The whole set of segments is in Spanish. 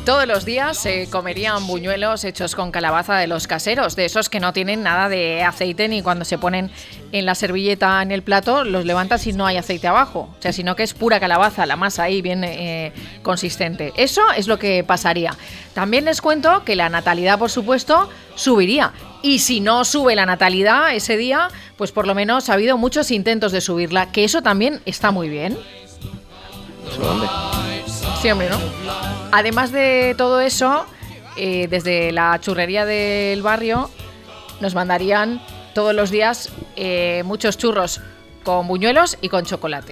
Todos los días se comerían buñuelos hechos con calabaza de los caseros, de esos que no tienen nada de aceite ni cuando se ponen en la servilleta en el plato los levantas y no hay aceite abajo, o sea, sino que es pura calabaza, la masa ahí bien consistente. Eso es lo que pasaría. También les cuento que la natalidad, por supuesto, subiría. Y si no sube la natalidad ese día, pues por lo menos ha habido muchos intentos de subirla, que eso también está muy bien. ¿Dónde? Sí, hombre, ¿no? Además de todo eso, desde la churrería del barrio nos mandarían todos los días muchos churros con buñuelos y con chocolate.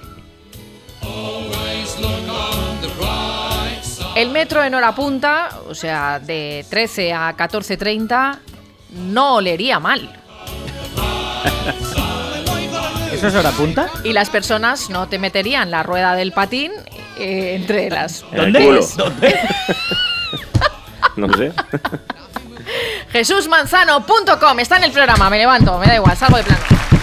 El metro en hora punta, o sea, de 13 a 14:30, no olería mal. ¿Eso es hora punta? Y las personas no te meterían la rueda del patín entre las... ¿Dónde? ¿Dónde? No sé. JesusManzano.com, está en el programa, me levanto, me da igual, salgo de plano.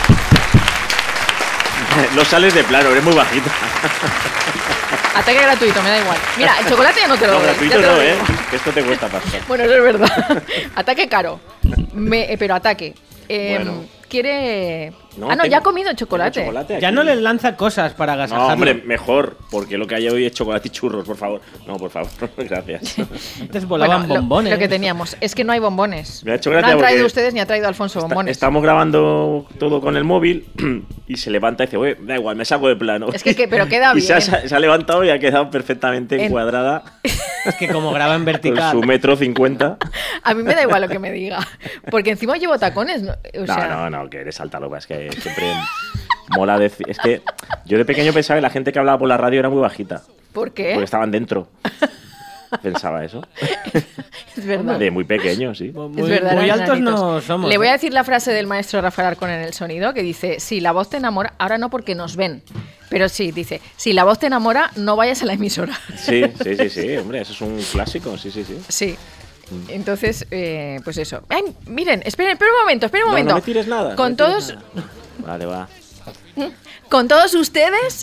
No sales de plano, eres muy bajita. Ataque gratuito, me da igual. Mira, el chocolate ya no te lo No, doy. gratuito ya te no, lo digo. que esto te cuesta pasar. Bueno, eso es verdad. Ataque caro. Pero ataque. Bueno. Quiere... No, no, ya ha comido chocolate. Chocolate Ya aquí. no les lanza cosas para No, agasajarlo. hombre, mejor, porque lo que hay hoy es chocolate y churros, por favor. No, por favor, gracias. Antes volaban Bueno, bombones. Lo que teníamos. Es que no hay bombones. Me ha hecho No gracia han traído porque ustedes ni ha traído Alfonso bombones. Estamos grabando todo con el móvil y se levanta y dice, oye, da igual, me saco de plano. Es que pero queda Y bien. se ha levantado y ha quedado perfectamente encuadrada Es que como graba en con vertical. su 1,50 m. A mí me da igual lo que me diga. Porque encima llevo tacones. O sea, No, que eres alta, es que siempre mola decir. Es que yo de pequeño pensaba que la gente que hablaba por la radio era muy bajita. ¿por qué? Porque estaban dentro. Pensaba eso. Es verdad. De muy pequeño, sí. Muy, Es verdad, muy eran altos enanitos. no somos. Le voy a decir la frase del maestro Rafael Arcón en el sonido, que dice, si la voz te enamora, ahora no porque nos ven, pero sí, dice, si la voz te enamora, no vayas a la emisora. Sí, hombre, eso es un clásico, sí. Sí. Entonces, pues eso. Ay, miren, esperen un momento. No me tires nada. Con no me tires todos, nada. Vale, va. con todos ustedes,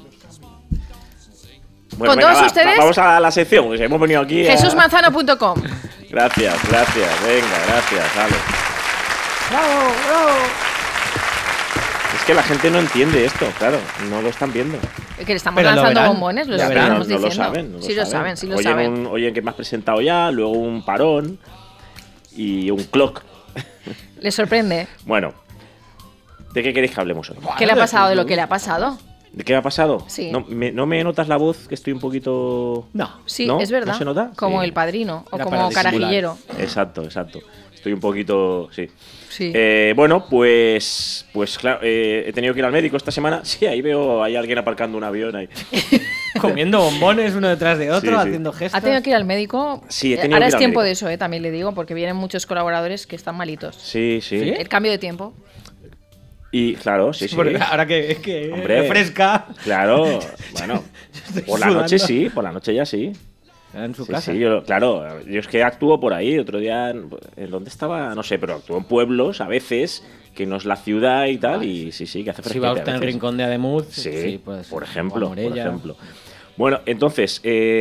Bueno, Con venga, todos ustedes- Vamos a la sección, que hemos venido aquí a... JesusManzano.com. Gracias, venga, gracias, Ale. Bravo. Es que la gente no entiende esto, claro, no lo están viendo. Que le estamos Pero lo lanzando verán. bombones, lo Ya Pero estamos no lo diciendo. saben. Sí lo saben. Oyen que me has presentado ya, luego un parón y un clock. Les sorprende. Bueno, ¿de qué queréis que hablemos hoy? ¿Qué le ha pasado de lo que le ha pasado? ¿De qué me ha pasado? Sí. ¿No me notas la voz que estoy un poquito...? No. Sí, ¿No? es verdad. ¿No se nota? Como Sí. el padrino o Era como para disimular. carajillero. Exacto. Estoy un poquito... Sí. Sí. Bueno, pues claro, he tenido que ir al médico esta semana. Sí, ahí veo hay alguien aparcando un avión ahí. Comiendo bombones uno detrás de otro, Sí, sí. haciendo gestos. ¿Ha tenido que ir al médico? Sí, he tenido Ahora que ir es al tiempo médico. de eso, también le digo, porque vienen muchos colaboradores que están malitos. Sí. El cambio de tiempo. Y claro, sí. Porque ahora que Hombre. refresca. Claro, bueno. Estoy Por la noche sudando. sí, por la noche ya sí. En su Sí, casa. sí, yo es que actúo por ahí. Otro día, ¿en dónde estaba? No sé, pero actúo en pueblos a veces, que no es la ciudad y tal, y sí, que hace Si fresquete va a usted al veces. rincón de Ademuz, Sí, pues, por o a ejemplo. Morella. Bueno, entonces,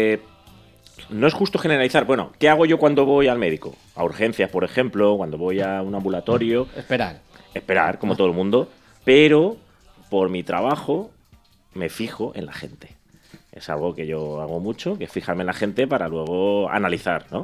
no es justo generalizar. Bueno, ¿qué hago yo cuando voy al médico? A urgencias, por ejemplo, cuando voy a un ambulatorio. Esperar, como todo el mundo, pero por mi trabajo me fijo en la gente. Es algo que yo hago mucho, que es fijarme en la gente para luego analizar, ¿no?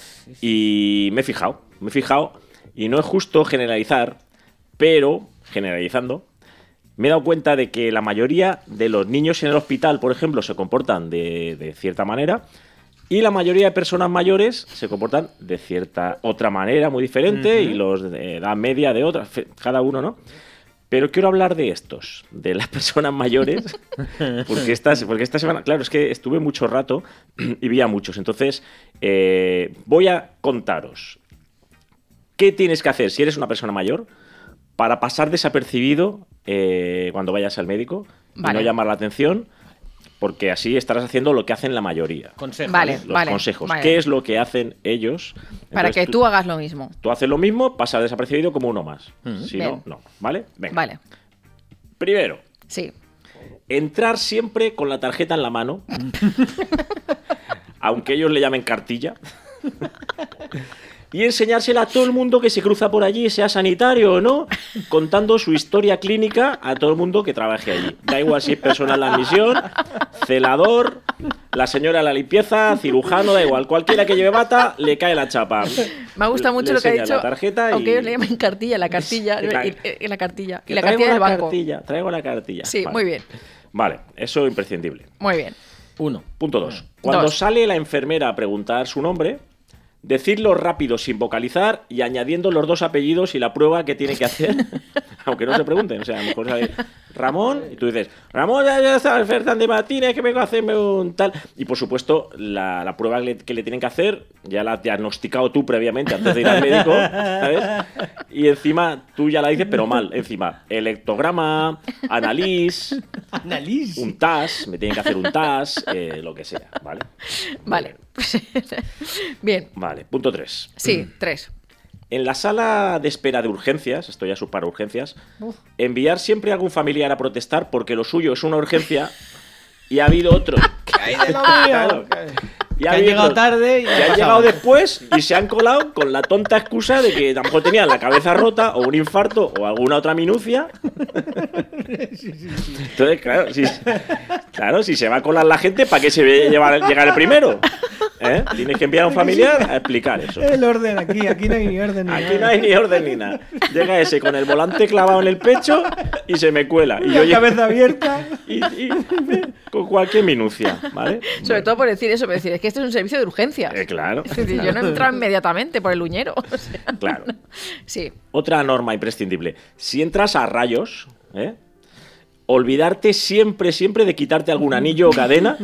Y me he fijado, y no es justo generalizar, pero generalizando, me he dado cuenta de que la mayoría de los niños en el hospital, por ejemplo, se comportan de cierta manera, y la mayoría de personas mayores se comportan de cierta otra manera, muy diferente, y los de edad media de otra, cada uno, ¿no? Pero quiero hablar de estos, de las personas mayores, porque esta semana, claro, es que estuve mucho rato y vi a muchos. Entonces, voy a contaros qué tienes que hacer si eres una persona mayor para pasar desapercibido cuando vayas al médico y Vale. no llamar la atención, porque así estarás haciendo lo que hacen la mayoría. Consejos. Vale. Los consejos. vale. ¿Qué es lo que hacen ellos? Para Entonces, que tú hagas lo mismo. Tú haces lo mismo, pasa desapercibido como uno más. Si Bien. no, no. ¿Vale? Venga. Vale. Primero, Sí. entrar siempre con la tarjeta en la mano. aunque ellos le llamen cartilla. Y enseñársela a todo el mundo que se cruza por allí, sea sanitario o no, contando su historia clínica a todo el mundo que trabaje allí. Da igual si es personal de admisión, celador, la señora de la limpieza, cirujano, da igual. Cualquiera que lleve bata, le cae la chapa. Me ha gustado mucho lo que ha dicho, la tarjeta aunque y... ellos le llamen cartilla, la cartilla, y la cartilla. Y la traigo cartilla del banco. Traigo la cartilla. Sí, vale. muy bien. Vale, eso es imprescindible. Muy bien. 1. Punto 2. Cuando sale la enfermera a preguntar su nombre, decirlo rápido sin vocalizar y añadiendo los 2 apellidos y la prueba que tiene que hacer, aunque no se pregunten. O sea, a lo mejor sale Ramón y tú dices, Ramón, ya está, Fernández Martínez, que vengo a hacerme un tal. Y por supuesto, la prueba que le tienen que hacer, ya la has diagnosticado tú previamente antes de ir al médico, ¿sabes? Y encima tú ya la dices, pero mal. Encima, electrograma, análisis, un TAS, me tienen que hacer un TAS, lo que sea, ¿vale? Vale. Bien. Vale, punto 3. Sí, 3. En la sala de espera de urgencias, esto ya es para urgencias, enviar siempre a algún familiar a protestar porque lo suyo es una urgencia y ha habido otro. ¿Qué hay de lo mío? Y que han llegado tarde y que han llegado después y se han colado con la tonta excusa de que a lo mejor tenían la cabeza rota o un infarto o alguna otra minucia. Entonces, claro, si se va a colar la gente, ¿para qué se llegar el primero? Tienes que enviar a un familiar a explicar eso. El orden aquí no hay ni orden ni nada. Aquí no hay ni orden ni nada. Llega ese con el volante clavado en el pecho y se me cuela. Y yo cabeza abierta. Y con cualquier minucia, ¿vale? Sobre todo por decir eso, por decir, es que este es un servicio de urgencia. Claro. Es decir, yo no he entrado inmediatamente por el uñero. O sea, claro. Sí. Otra norma imprescindible. Si entras a rayos, olvidarte siempre de quitarte algún anillo o cadena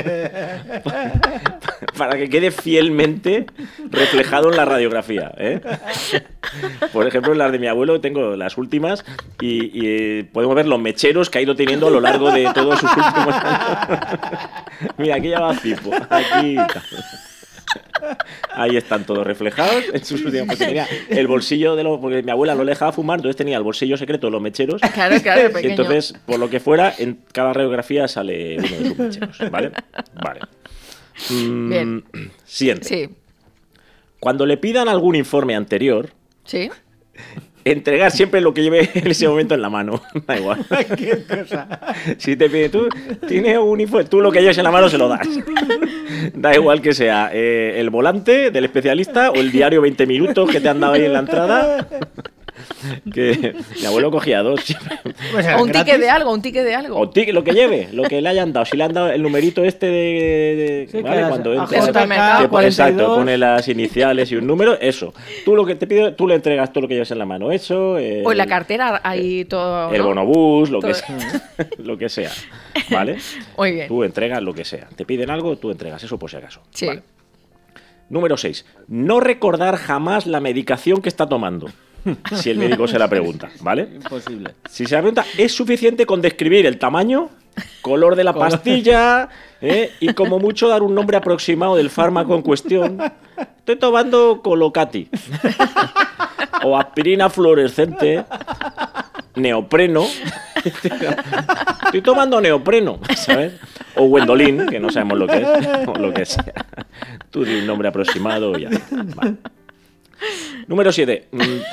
para que quede fielmente reflejado en la radiografía. Por ejemplo, en las de mi abuelo tengo las últimas y podemos ver los mecheros que ha ido teniendo a lo largo de todos sus últimos años. Mira, aquí ya va Cipo. Aquí ahí están todos reflejados en sus últimos. Porque tenía el bolsillo porque mi abuela no le dejaba fumar, entonces tenía el bolsillo secreto de los mecheros. Claro, pequeño. Y entonces, por lo que fuera, en cada radiografía sale uno de sus mecheros. ¿Vale? Vale. Bien. Siguiente. Sí. Cuando le pidan algún informe anterior, Sí. entregar siempre lo que lleve en ese momento en la mano. Da igual. ¿Qué cosa? Si te pide, tú tienes un informe, tú lo que lleves en la mano se lo das. Da igual que sea el volante del especialista o el diario 20 minutos que te han dado ahí en la entrada. Que mi abuelo cogía 2. Pues O un ticket de algo, un ticket de algo. O lo que lleve, lo que le hayan dado. Si le han dado el numerito este de Sí, ¿vale? Cuando entra, de supermercado, que 42. exacto, pone las iniciales y un número, eso. Tú lo que te pide, tú le entregas todo lo que llevas en la mano, eso. O en la cartera hay todo. El ¿no? bonobús, lo Todo. que sea. Lo que sea. ¿Vale? Muy bien. Tú entregas lo que sea. Te piden algo, tú entregas eso por si acaso. Sí. Vale. Número 6. No recordar jamás la medicación que está tomando. Si el médico se la pregunta, ¿vale? Imposible. Si se la pregunta, es suficiente con describir el tamaño, color de la pastilla y como mucho dar un nombre aproximado del fármaco en cuestión. Estoy tomando Colocati o aspirina fluorescente, neopreno. Estoy tomando neopreno, ¿sabes? O Wendolin, que no sabemos lo que es, o lo que sea. Tú di un nombre aproximado y ya. Vale. Número 7.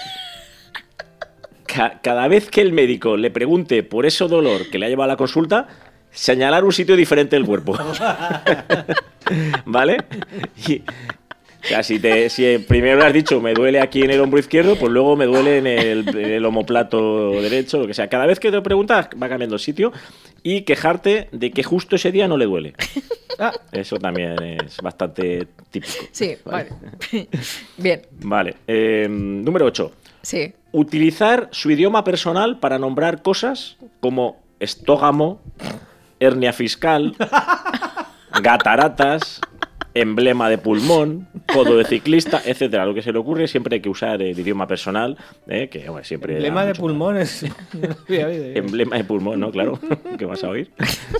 Cada vez que el médico le pregunte por ese dolor que le ha llevado a la consulta, señalar un sitio diferente del cuerpo. ¿Vale? O sea, si primero le has dicho me duele aquí en el hombro izquierdo, pues luego me duele en el omóplato derecho, lo que sea. Cada vez que te preguntas, va cambiando el sitio y quejarte de que justo ese día no le duele. Eso también es bastante típico. Sí, vale. Bien. Vale. Número 8. Sí. Utilizar su idioma personal para nombrar cosas como estógamo, hernia fiscal, gataratas, emblema de pulmón, codo de ciclista, etcétera. Lo que se le ocurre siempre hay que usar el idioma personal, que bueno, siempre. Emblema de pulmón es. Emblema de pulmón, ¿no? Claro. ¿Qué vas a oír?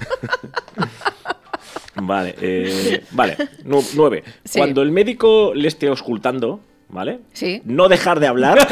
Vale. Vale. 9. Sí. Cuando el médico le esté auscultando, ¿vale? Sí. No dejar de hablar.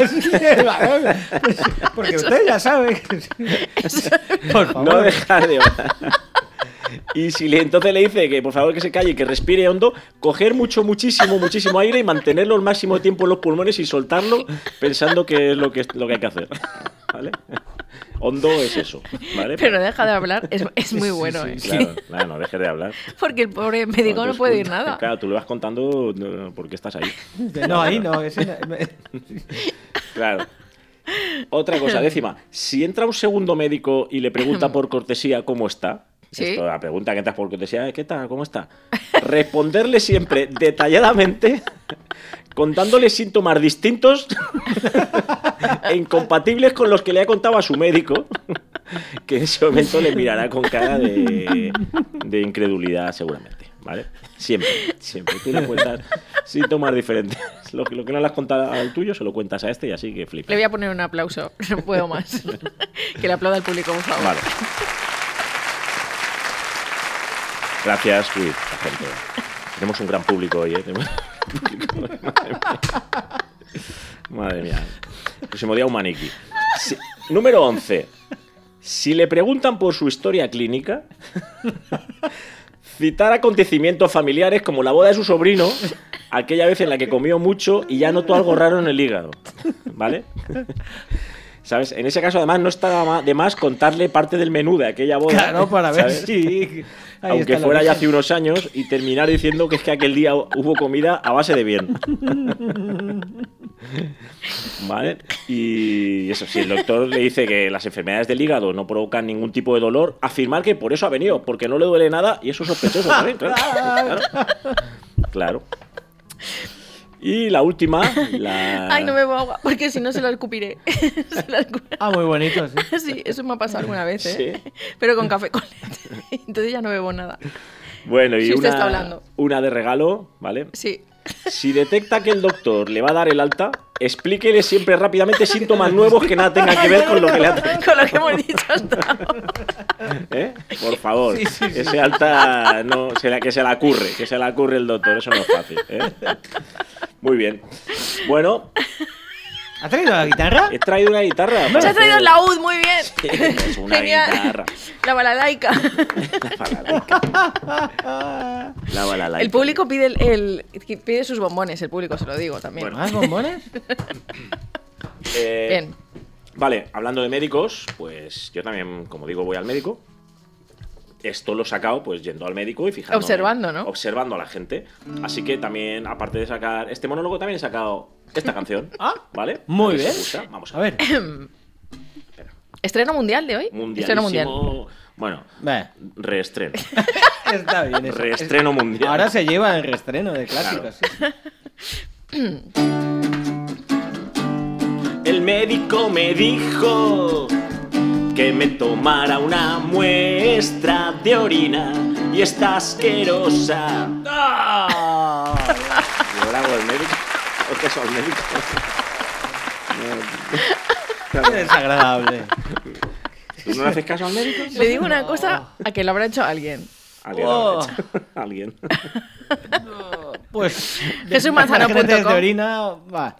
Porque usted ya sabe. Por favor. No dejar de hablar. Y si entonces le dice que por favor que se calle y que respire hondo, coger muchísimo aire y mantenerlo el máximo tiempo en los pulmones y soltarlo pensando que es lo que hay que hacer. ¿Vale? Hondo es eso, ¿vale? Pero deja de hablar, es muy bueno, ¿eh? Claro, no dejes de hablar. Porque el pobre médico no puede oír nada. Claro, tú le vas contando porque estás ahí. No, ahí no. Claro. Otra cosa, 10ª. Si entra un segundo médico y le pregunta por cortesía cómo está, ¿sí? Esto, la pregunta que entras por cortesía, ¿qué tal? ¿Cómo está? Responderle siempre detalladamente, contándole síntomas distintos e incompatibles con los que le ha contado a su médico, que en ese momento le mirará con cara de incredulidad seguramente, ¿vale? Siempre. Tú le cuentas síntomas diferentes. Lo que no le has contado al tuyo, se lo cuentas a este y así que flipa. Le voy a poner un aplauso, no puedo más. Que le aplauda al público, por favor. Vale. Gracias, Luis, la gente. Tenemos un gran público hoy, ¿eh? Madre mía. Próximo día un maniquí. Número 11. Si le preguntan por su historia clínica, citar acontecimientos familiares como la boda de su sobrino, aquella vez en la que comió mucho y ya notó algo raro en el hígado. ¿Vale? ¿Sabes? En ese caso, además, no está de más contarle parte del menú de aquella boda. Claro, para ver ¿sabes? si... Aunque fuera ya hace unos años y terminar diciendo que es que aquel día hubo comida a base de bien. ¿Vale? Y eso, si el doctor le dice que las enfermedades del hígado no provocan ningún tipo de dolor, afirmar que por eso ha venido, porque no le duele nada y eso es sospechoso también, claro. Y la última, Ay, no me bebo agua, porque si no se la escupiré. Muy bonito, sí. Sí, eso me ha pasado alguna vez, ¿eh? Sí. Pero con café con leche. Entonces ya no bebo nada. Bueno, y Si usted está hablando. una de regalo, ¿vale? Sí. Si detecta que el doctor le va a dar el alta, explíquele siempre rápidamente síntomas nuevos que nada tengan que ver con lo que le ha traído. Con lo que hemos dicho hasta ahora. ¿Eh? Por favor, Sí. ese alta que se la curre el doctor, eso no es fácil, ¿eh? Muy bien. Bueno, ¿Has traído la guitarra? he traído una guitarra. Se ha traído el laúd, muy bien. Sí, es una Genial. guitarra. La balalaica. La balalaika. El público pide pide sus bombones, el público, se lo digo también. Bueno. ¿Más bombones? Bien. Vale, hablando de médicos, pues yo también, como digo, voy al médico. Esto lo he sacado pues yendo al médico y fijándome. Observando, ¿no? Observando a la gente. Así que también, aparte de sacar este monólogo, también he sacado esta canción. ¿Vale? Muy A ver bien. si os gusta. Vamos A ver. Espera. ¿Estreno mundial de hoy? Estreno mundial. Bueno, Ve, reestreno. está bien eso. Reestreno mundial. Ahora se lleva el reestreno de clásicos. Sí. El médico me dijo que me tomara una muestra de orina y está asquerosa. ¡Ah! ¿Y ahora hago el médico? ¿O qué soy el médico? Qué desagradable. ¿Tú no le haces caso al médico? Le digo una cosa a que lo habrá hecho alguien. Alguien. Oh. Alguien. Pues... JesúsManzano.com. Genes de orina... Va.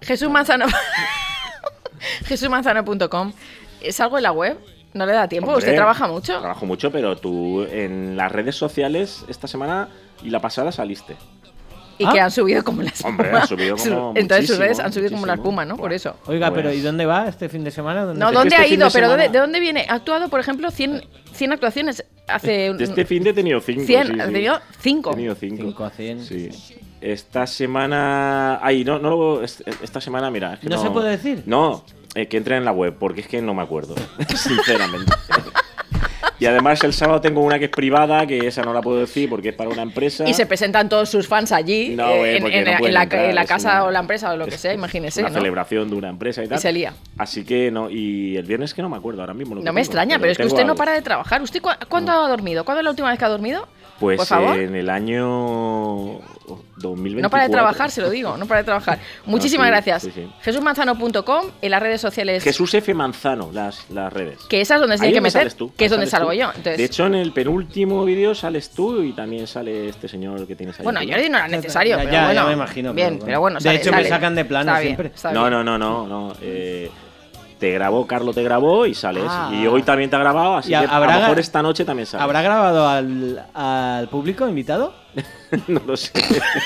JesúsManzano.com. ¿Es algo en la web? ¿No le da tiempo? Hombre, ¿Usted trabaja mucho? Trabajo mucho, pero tú en las redes sociales esta semana y la pasada saliste. Y que han subido como la espuma. Hombre, han subido como Entonces sus muchísimo, redes han subido como la muchísimo. espuma, ¿no? Por eso. Oiga, pero Pues- ¿y dónde va este fin de semana? No, Es ¿dónde que ha este fin ido? de Pero semana- ¿de dónde viene? Ha actuado, por ejemplo, 100 actuaciones hace... De este fin de he tenido 5. 100, ha tenido 5. He tenido 5. 5 a 100. Sí. Esta semana... Ay, no, esta semana, mira... Es que ¿No se puede decir? No, que entre en la web, porque es que no me acuerdo, sinceramente. Y además el sábado tengo una que es privada, que esa no la puedo decir porque es para una empresa. Y se presentan todos sus fans allí, No, porque no en pueden la entrar, es casa una- o la empresa o lo que sea, imagínese, una ¿no? celebración de una empresa y tal. Y se lía. Así que no, y el viernes que no me acuerdo ahora mismo. Lo que No me tengo, extraña, pero es que tengo usted no algo. para de trabajar. ¿Usted cuándo ha dormido? ¿Cuándo es la última vez que ha dormido? Pues por favor. en el año 2024. No para de trabajar, se lo digo, no para de trabajar. Muchísimas sí, gracias. sí, sí. JesúsManzano.com, en las redes sociales. Jesús F. Manzano, las redes. Que esa es donde se Ahí tiene que donde meter, sales tú, que es ahí donde sales salgo tú. yo. Entonces, De hecho, en el penúltimo vídeo sales tú y también sale este señor que tienes ahí. bueno, arriba. Jordi no era necesario, Ya, pero ya, bueno. ya me imagino, Bien, pero pero bueno, de sale, hecho, me sale. sacan de plano Está bien, siempre. está No, bien. no. te grabó, Carlos te grabó y sales. Y hoy también te ha grabado, así que a lo mejor esta noche también sales. ¿Habrá grabado al público invitado? No lo sé.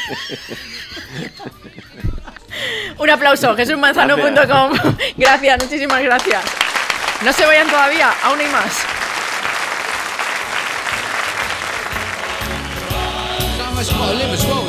Un aplauso, jesusmanzano.com. Gracias, muchísimas gracias. No se vayan todavía, aún hay más. Small,